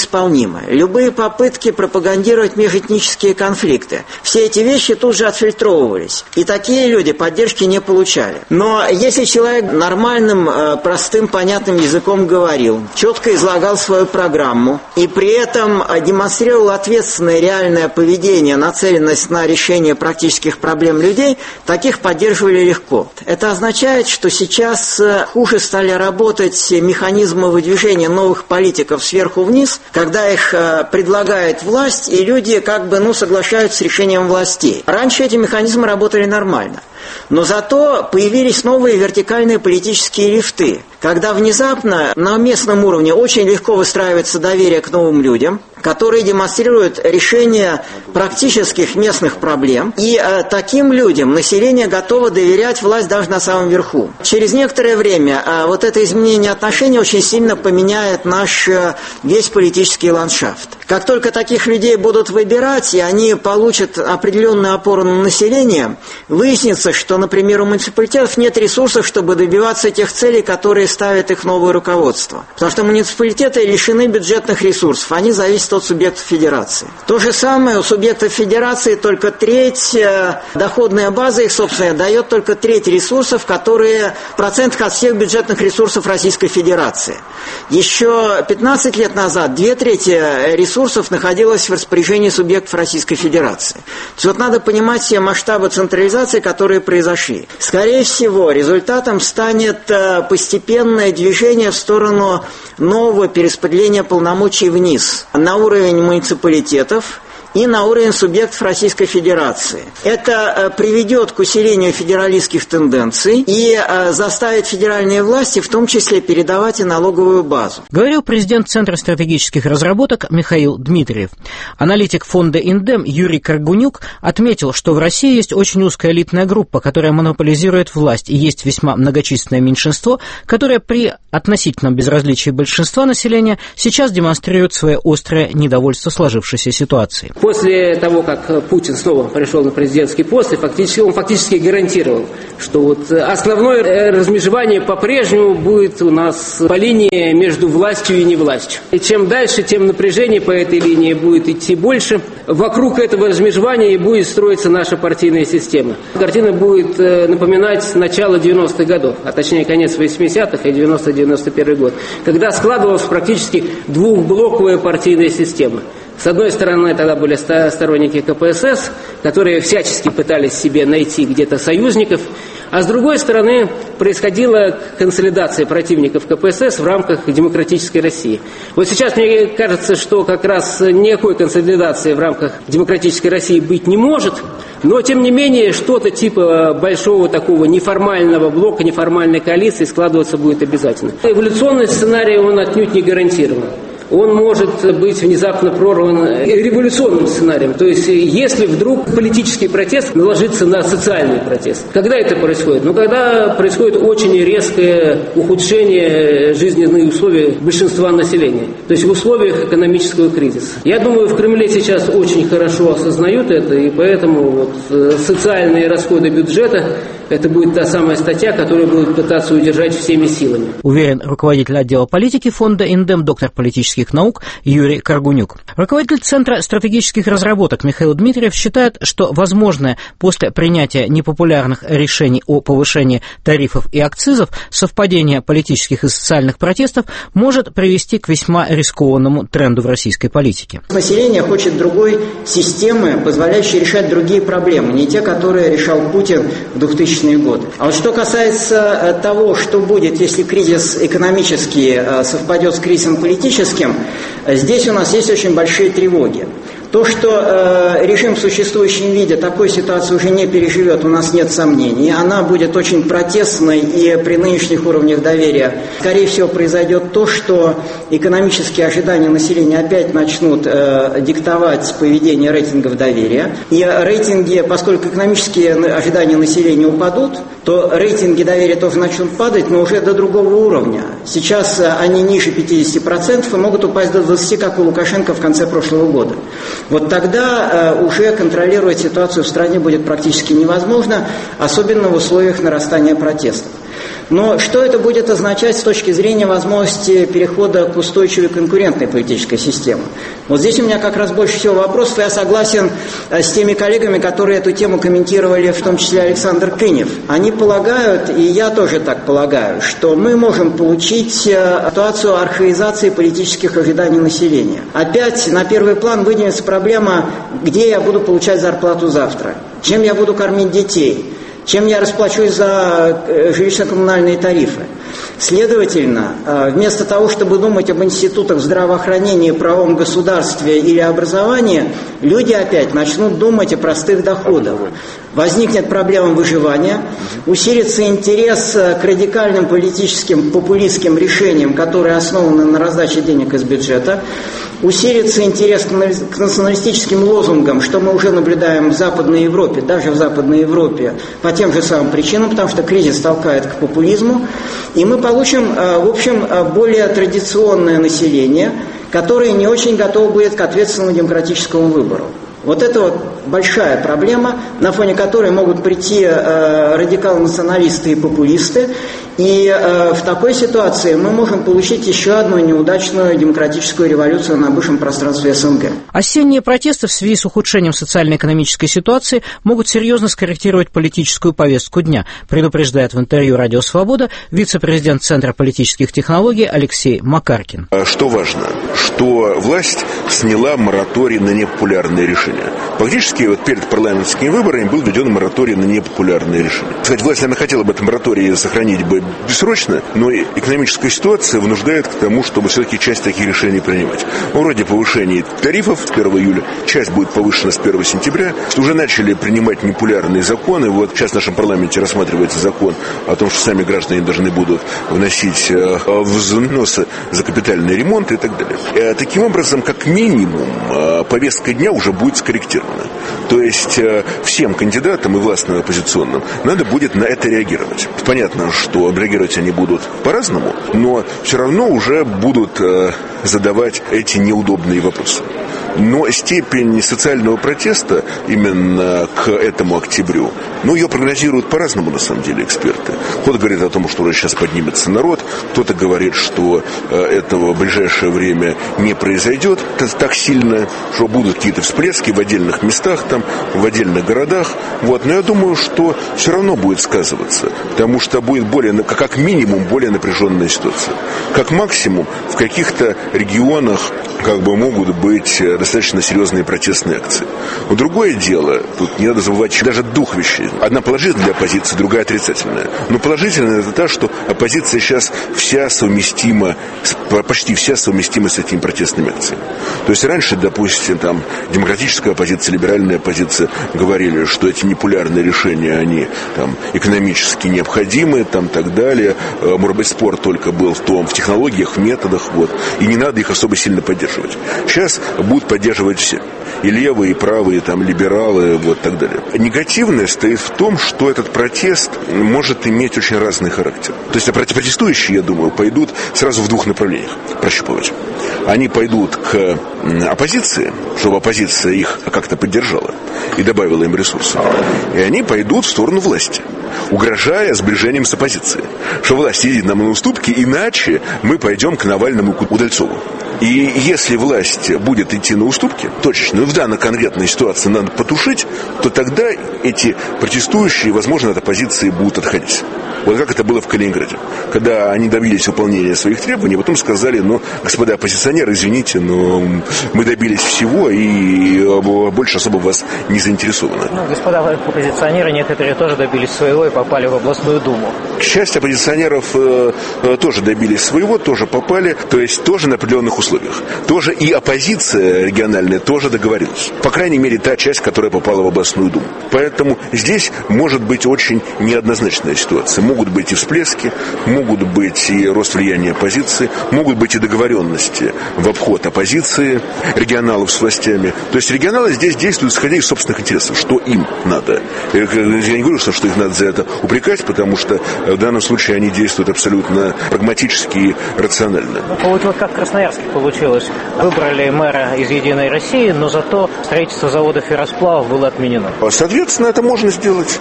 неисполнимы. Любые попытки пропагандировать межэтнические конфликты, все эти вещи тут же отфильтровывались. И такие люди поддержки не получали. Но если человек нормальным, простым, понятным языком говорил, четко излагал свою программу и при этом демонстрировал ответственное реальное поведение, нацеленность на решение практических проблем людей, таких поддерживали легко. Это означает, что сейчас хуже стали работать механизмы выдвижения новых политиков сверху вниз, когда их предлагает власть, и люди соглашаются с решением властей. Раньше эти механизмы работали нормально. Но зато появились новые вертикальные политические лифты, когда внезапно на местном уровне очень легко выстраивается доверие к новым людям, которые демонстрируют решение практических местных проблем. И таким людям население готово доверять власть даже на самом верху. Через некоторое время вот это изменение отношений очень сильно поменяет наш весь политический ландшафт. Как только таких людей будут выбирать, и они получат определенную опору на население, выяснится, что, например, у муниципалитетов нет ресурсов, чтобы добиваться тех целей, которые ставит их новое руководство. Потому что муниципалитеты лишены бюджетных ресурсов, они зависят от субъектов федерации. То же самое у субъектов федерации, только треть доходная база их, собственно, дает только треть ресурсов, которые в процентах от всех бюджетных ресурсов Российской Федерации. Еще 15 лет назад 2/3 ресурсов находилось в распоряжении субъектов Российской Федерации. То есть вот надо понимать все масштабы централизации, которые произошли. Скорее всего, результатом станет постепенное движение в сторону нового перераспределения полномочий вниз, на уровень муниципалитетов и на уровень субъектов Российской Федерации. Это приведет к усилению федералистских тенденций и заставит федеральные власти в том числе передавать и налоговую базу. Говорил президент Центра стратегических разработок Михаил Дмитриев. Аналитик фонда «Индем» Юрий Каргунюк отметил, что в России есть очень узкая элитная группа, которая монополизирует власть, и есть весьма многочисленное меньшинство, которое при относительном безразличии большинства населения сейчас демонстрирует свое острое недовольство сложившейся ситуацией. После того, как Путин снова пришел на президентский пост, он фактически гарантировал, что основное размежевание по-прежнему будет у нас по линии между властью и невластью. И чем дальше, тем напряжение по этой линии будет идти больше. Вокруг этого размежевания и будет строиться наша партийная система. Картина будет напоминать начало 90-х годов, а точнее конец 80-х и 90-91 год, когда складывалась практически двухблоковая партийная система. С одной стороны, тогда были сторонники КПСС, которые всячески пытались себе найти где-то союзников, а с другой стороны, происходила консолидация противников КПСС в рамках демократической России. Вот сейчас мне кажется, что как раз никакой консолидации в рамках демократической России быть не может, но тем не менее что-то типа большого такого неформального блока, неформальной коалиции складываться будет обязательно. Эволюционный сценарий, он отнюдь не гарантирован. Он может быть внезапно прорван революционным сценарием. То есть, если вдруг политический протест наложится на социальный протест. Когда это происходит? Когда происходит очень резкое ухудшение жизненных условий большинства населения. То есть, в условиях экономического кризиса. Я думаю, в Кремле сейчас очень хорошо осознают это, и поэтому социальные расходы бюджета – это будет та самая статья, которую будут пытаться удержать всеми силами. Уверен руководитель отдела политики фонда «Индем», доктор политических наук Юрий Каргунюк. Руководитель Центра стратегических разработок Михаил Дмитриев считает, что возможное после принятия непопулярных решений о повышении тарифов и акцизов совпадение политических и социальных протестов может привести к весьма рискованному тренду в российской политике. Население хочет другой системы, позволяющей решать другие проблемы, не те, которые решал Путин в 2000-е годы. А вот что касается того, что будет, если кризис экономический совпадет с кризисом политическим, здесь у нас есть очень большие тревоги. То, что режим в существующем виде такой ситуации уже не переживет, у нас нет сомнений. Она будет очень протестной, и при нынешних уровнях доверия, скорее всего, произойдет то, что экономические ожидания населения опять начнут диктовать поведение рейтингов доверия. И рейтинги, поскольку экономические ожидания населения упадут, то рейтинги доверия тоже начнут падать, но уже до другого уровня. Сейчас они ниже 50% и могут упасть до 20%, как у Лукашенко в конце прошлого года. Вот тогда уже контролировать ситуацию в стране будет практически невозможно, особенно в условиях нарастания протестов. Но что это будет означать с точки зрения возможности перехода к устойчивой конкурентной политической системе? Вот здесь у меня как раз больше всего вопросов. Я согласен с теми коллегами, которые эту тему комментировали, в том числе Александр Тынев. Они полагают, и я тоже так полагаю, что мы можем получить ситуацию архаизации политических ожиданий населения. Опять на первый план выдвинется проблема, где я буду получать зарплату завтра, чем я буду кормить детей, чем я расплачусь за жилищно-коммунальные тарифы. Следовательно, вместо того, чтобы думать об институтах здравоохранения, правовом государстве или образовании, люди опять начнут думать о простых доходах. Возникнет проблема выживания, усилится интерес к радикальным политическим популистским решениям, которые основаны на раздаче денег из бюджета, усилится интерес к националистическим лозунгам, что мы уже наблюдаем в Западной Европе, даже в Западной Европе, по тем же самым причинам, потому что кризис толкает к популизму, и мы получим, в общем, более традиционное население, которое не очень готово будет к ответственному демократическому выбору. Вот это вот большая проблема, на фоне которой могут прийти радикал-националисты и популисты. И в такой ситуации мы можем получить еще одну неудачную демократическую революцию на бывшем пространстве СНГ. Осенние протесты в связи с ухудшением социально-экономической ситуации могут серьезно скорректировать политическую повестку дня, предупреждает в интервью «Радио Свобода» вице-президент Центра политических технологий Алексей Макаркин. Что важно? Что власть сняла мораторий на непопулярные решения. Фактически вот перед парламентскими выборами был введен мораторий на непопулярные решения. Кстати, власть, наверное, хотела бы этот мораторий сохранить бы бессрочно, но экономическая ситуация вынуждает к тому, чтобы все-таки часть таких решений принимать. Вроде повышения тарифов с 1 июля, часть будет повышена с 1 сентября, что уже начали принимать непопулярные законы. Вот сейчас в нашем парламенте рассматривается закон о том, что сами граждане должны будут вносить взносы за капитальный ремонт и так далее. Таким образом, как минимум, повестка дня уже будет скорректирована. То есть всем кандидатам и властным, и оппозиционным надо будет на это реагировать. Понятно, что реагировать они будут по-разному, но все равно уже будут задавать эти неудобные вопросы. Но степень социального протеста именно к этому октябрю, ее прогнозируют по-разному, на самом деле, эксперты. Кто-то говорит о том, что уже сейчас поднимется народ, кто-то говорит, что этого в ближайшее время не произойдет так сильно, что будут какие-то всплески в отдельных местах, там, в отдельных городах. Вот. Но я думаю, что все равно будет сказываться, потому что будет как минимум более напряженная ситуация. Как максимум в каких-то регионах могут быть достаточно серьезные протестные акции. Но другое дело, тут не надо забывать даже двух вещей. Одна положительная для оппозиции, другая отрицательная. Но положительная это та, что оппозиция сейчас почти вся совместима с этими протестными акциями. То есть раньше, допустим, демократическая оппозиция, либеральная оппозиция говорили, что эти непопулярные решения, они экономически необходимы, так далее. Может быть, спор только был в технологиях, в методах, и не надо их особо сильно поддерживать. Сейчас будут поддерживать все. И левые, и правые, либералы, так далее. Негативное стоит в том, что этот протест может иметь очень разный характер. То есть протестующие, я думаю, пойдут сразу в двух направлениях прощупывать. Они пойдут к оппозиции, чтобы оппозиция их как-то поддержала и добавила им ресурсов. И они пойдут в сторону власти, угрожая сближением с оппозицией. Что власть идет нам на уступки, иначе мы пойдем к Навальному, к Удальцову. И если власть будет идти на уступки, точечную, в данной конкретной ситуации надо потушить, то тогда эти протестующие, возможно, от оппозиции будут отходить. Вот как это было в Калининграде. Когда они добились выполнения своих требований, потом сказали, господа оппозиционеры, извините, но мы добились всего, и больше особо вас не заинтересовано. Господа оппозиционеры некоторые тоже добились своего и попали в областную думу. Часть оппозиционеров тоже добились своего, тоже попали, то есть тоже на определенных условиях. Тоже и оппозиция региональная тоже договорилась. По крайней мере, та часть, которая попала в областную думу. Поэтому здесь может быть очень неоднозначная ситуация. Могут быть и всплески, могут быть и рост влияния оппозиции, могут быть и договоренности в обход оппозиции, регионалов с властями. То есть регионалы здесь действуют, исходя из собственных государственных интересов, что им надо. Я не говорю, что их надо за это упрекать, потому что в данном случае они действуют абсолютно прагматически и рационально. Вот как в Красноярске получилось. Выбрали мэра из «Единой России», но зато строительство завода ферросплавов было отменено. Соответственно, это можно сделать.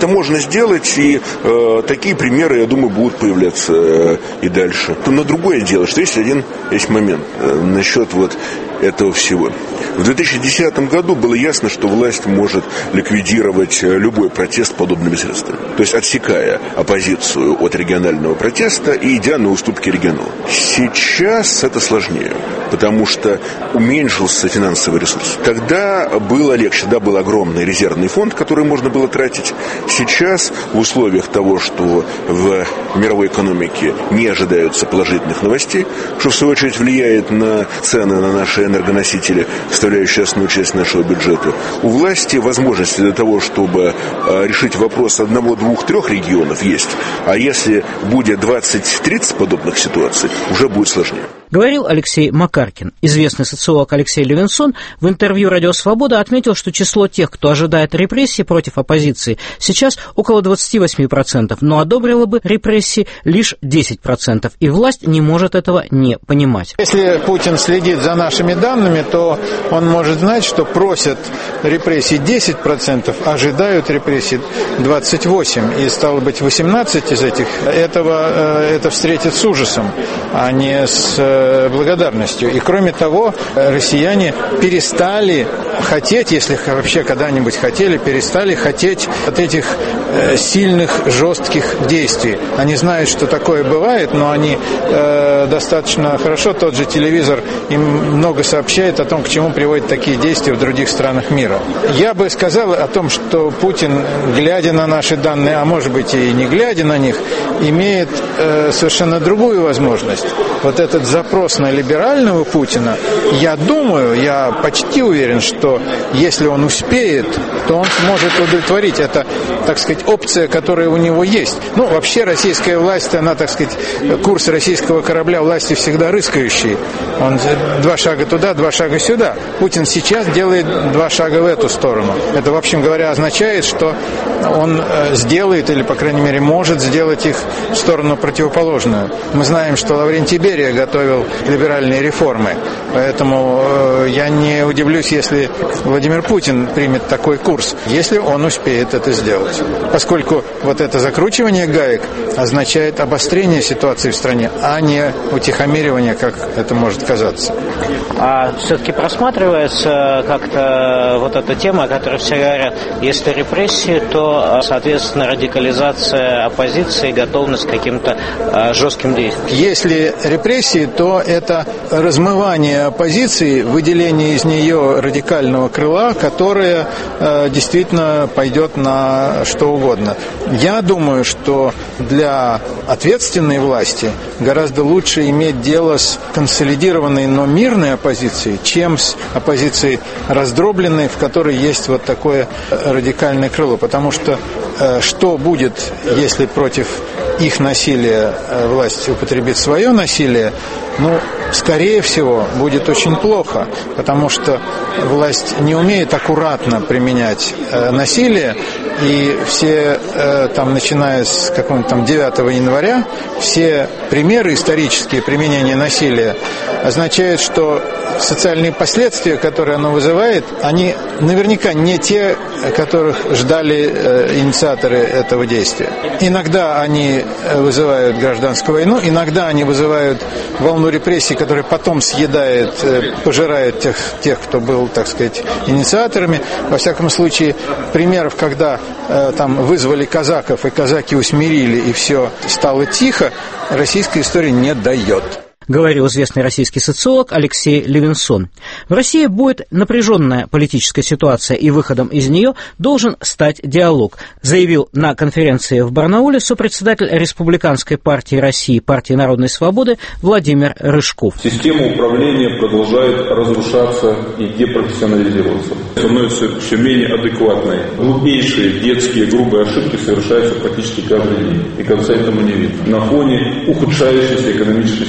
И такие примеры, я думаю, будут появляться и дальше. Но другое дело, что есть момент насчет этого всего. В 2010 году было ясно, что власть может ликвидировать любой протест подобными средствами. То есть отсекая оппозицию от регионального протеста и идя на уступки регионалам. Сейчас это сложнее, потому что уменьшился финансовый ресурс. Тогда было легче, тогда был огромный резервный фонд, который можно было тратить. Сейчас в условиях того, что в мировой экономике не ожидаются положительных новостей, что в свою очередь влияет на цены на наши энергоносители, составляющие основную часть нашего бюджета, у власти возможности для того, чтобы решить вопрос 1, 2, 3 регионов есть. А если будет 20-30 подобных ситуаций, уже будет сложнее. Говорил Алексей Макаркин. Известный социолог Алексей Левинсон в интервью «Радио Свобода» отметил, что число тех, кто ожидает репрессий против оппозиции, сейчас около 28%, но одобрило бы репрессии лишь 10%, и власть не может этого не понимать. Если Путин следит за нашими данными, то он может знать, что просят репрессий 10%, ожидают репрессий 28%, и стало быть 18 из этих, это встретит с ужасом, а не с благодарностью. И кроме того, россияне перестали хотеть, если вообще когда-нибудь перестали хотеть от этих сильных, жестких действий. Они знают, что такое бывает, но они достаточно хорошо, тот же телевизор им много сообщает о том, к чему приводят такие действия в других странах мира. Я бы сказал о том, что Путин, глядя на наши данные, а может быть и не глядя на них, имеет совершенно другую возможность. Вот этот запрос на либерального Путина, я почти уверен, что если он успеет, то он сможет удовлетворить. Это, так сказать, опция, которая у него есть. Вообще российская власть, она, так сказать, курс российского корабля власти всегда рыскающий. Он 2 шага туда, 2 шага сюда. Путин сейчас делает 2 шага в эту сторону. Это, в общем говоря, означает, что он сделает, или, по крайней мере, может сделать их в сторону противоположную. Мы знаем, что Лаврентий Берия готовил либеральные реформы. Поэтому я не удивлюсь, если Владимир Путин примет такой курс, если он успеет это сделать. Поскольку вот это закручивание гаек означает обострение ситуации в стране, а не утихомиривание, как это может казаться. А все-таки просматривается как-то вот эта тема, о которой все говорят, если репрессии, то, соответственно, радикализация оппозиции, готовность к каким-то жестким действиям. Если репрессии, то это размывание оппозиции, выделение из нее радикального крыла, которое действительно пойдет на что угодно. Я думаю, что для ответственной власти гораздо лучше иметь дело с консолидированной, но мирной оппозицией, чем с оппозицией раздробленной, в которой есть вот такое радикальное крыло. Потому что будет, если против их насилия власть употребит свое насилие, скорее всего, будет очень плохо, потому что власть не умеет аккуратно применять насилие, и все, начиная с какого-нибудь 9 января, все примеры исторические применения насилия означают, что социальные последствия, которые оно вызывает, они наверняка не те, которых ждали инициаторы этого действия. Иногда они вызывают гражданскую войну, иногда они вызывают волну репрессий, которая потом съедает, пожирает тех, кто был, так сказать, инициаторами. Во всяком случае, примеров, когда вызвали казаков, и казаки усмирили, и все стало тихо, российская история не дает. Говорил известный российский социолог Алексей Левинсон. В России будет напряженная политическая ситуация, и выходом из нее должен стать диалог, заявил на конференции в Барнауле сопредседатель Республиканской партии России, партии Народной Свободы Владимир Рыжков. Система управления продолжает разрушаться и депрофессионализироваться. Становится все менее адекватной. Глупейшие детские грубые ошибки совершаются практически каждый день. И конца этому не видно. На фоне ухудшающейся экономической ситуации.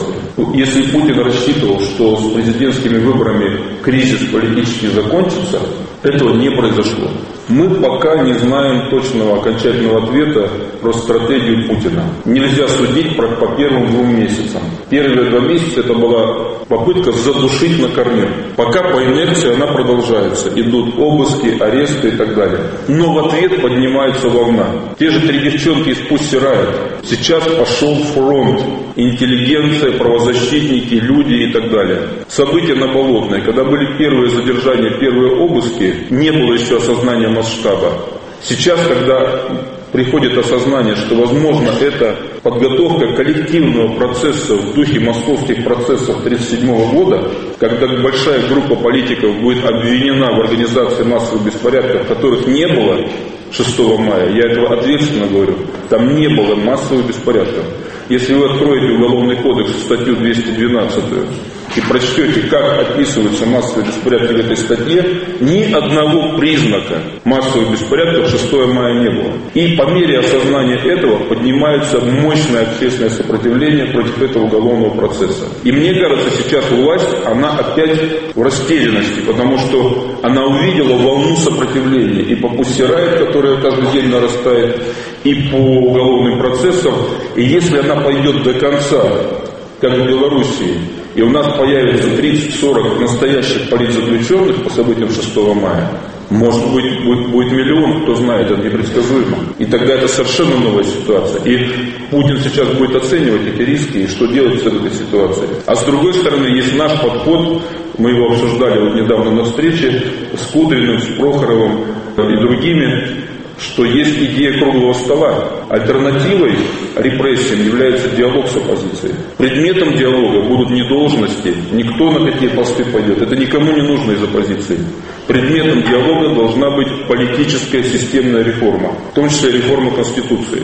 власти. Если Путин рассчитывал, что с президентскими выборами кризис политически закончится, этого не произошло. Мы пока не знаем точного окончательного ответа про стратегию Путина. Нельзя судить по первым 2 месяцам. Первые 2 месяца это была попытка задушить на корню. Пока по инерции она продолжается. Идут обыски, аресты и так далее. Но в ответ поднимается волна. Те же 3 девчонки из Pussy Riot. Сейчас пошел фронт. Интеллигенция, правозащитники, люди и так далее. События на Болотной. Когда были первые задержания, первые обыски, не было еще осознания масштаба. Сейчас, когда приходит осознание, что, возможно, это подготовка коллективного процесса в духе московских процессов 1937 года, когда большая группа политиков будет обвинена в организации массовых беспорядков, которых не было 6 мая, я этого ответственно говорю, там не было массовых беспорядков. Если вы откроете Уголовный кодекс, статью 212, и прочтете, как описываются массовые беспорядки в этой статье, ни одного признака массовых беспорядков 6 мая не было. И по мере осознания этого поднимается мощное общественное сопротивление против этого уголовного процесса. И мне кажется, сейчас власть, она опять в растерянности, потому что она увидела волну сопротивления и по Pussy Riot, которая каждый день нарастает, и по уголовным процессам. И если она пойдет до конца, как в Белоруссии, и у нас появится 30-40 настоящих политзаключенных по событиям 6 мая, может быть, будет миллион, кто знает, это непредсказуемо. И тогда это совершенно новая ситуация. И Путин сейчас будет оценивать эти риски и что делать с этой ситуацией. А с другой стороны, есть наш подход, мы его обсуждали вот недавно на встрече с Кудриным, с Прохоровым и другими, что есть идея круглого стола. Альтернативой репрессиям является диалог с оппозицией. Предметом диалога будут не должности, никто на какие посты пойдет. Это никому не нужно из оппозиции. Предметом диалога должна быть политическая системная реформа, в том числе реформа Конституции.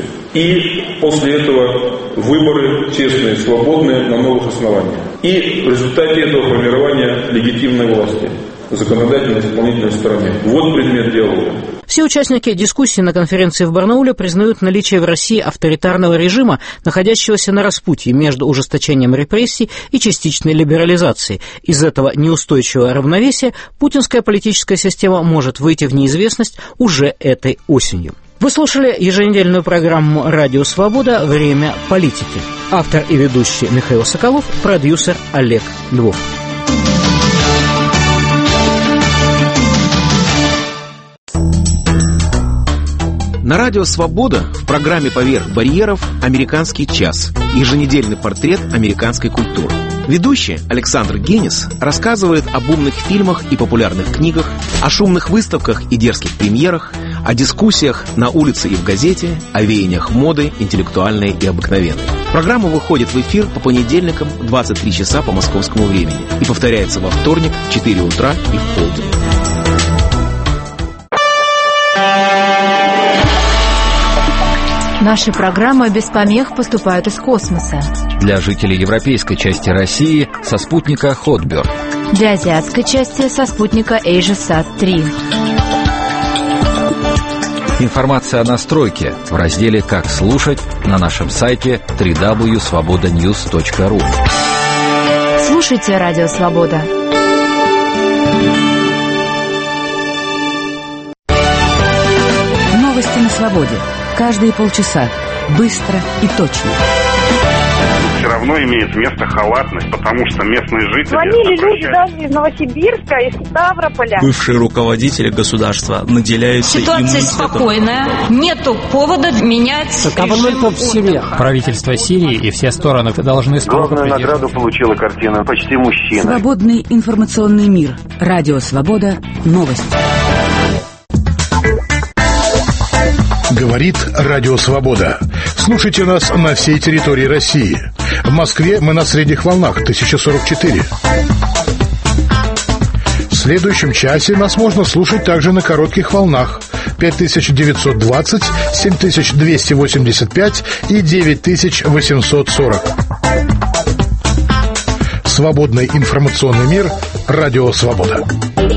И после этого выборы честные, свободные, на новых основаниях. И в результате этого формирование легитимной власти. Законодательной и исполнительной стороне. Вот предмет диалога. Все участники дискуссии на конференции в Барнауле признают наличие в России авторитарного режима, находящегося на распутье между ужесточением репрессий и частичной либерализацией. Из этого неустойчивого равновесия путинская политическая система может выйти в неизвестность уже этой осенью. Вы слушали еженедельную программу «Радио Свобода. Время политики». Автор и ведущий Михаил Соколов, продюсер Олег Львов. На радио «Свобода» в программе «Поверх барьеров» «Американский час» – еженедельный портрет американской культуры. Ведущий Александр Генис рассказывает об умных фильмах и популярных книгах, о шумных выставках и дерзких премьерах, о дискуссиях на улице и в газете, о веяниях моды, интеллектуальной и обыкновенной. Программа выходит в эфир по понедельникам в 23 часа по московскому времени и повторяется во вторник в 4 утра и в полдень. Наши программы без помех поступают из космоса. Для жителей европейской части России со спутника Hotbird. Для азиатской части со спутника AsiaSat-3. Информация о настройке в разделе «Как слушать» на нашем сайте www.svobodanews.ru. Слушайте Радио Свобода. Новости на свободе. Каждые полчаса. Быстро и точно. Все равно имеет место халатность, потому что местные жители... Звонили люди даже из Новосибирска, из Ставрополя. Бывшие руководители государства наделяются ситуация спокойная, нету повода менять режим. В семье. Правительство Сирии и все стороны должны строго главную награду получила картина «Почти мужчина». Свободный информационный мир. Радио Свобода. Новости. Говорит Радио Свобода. Слушайте нас на всей территории России. В Москве мы на средних волнах 1044. В следующем часе нас можно слушать также на коротких волнах 5920, 7285 и 9840. Свободный информационный мир. Радио Свобода.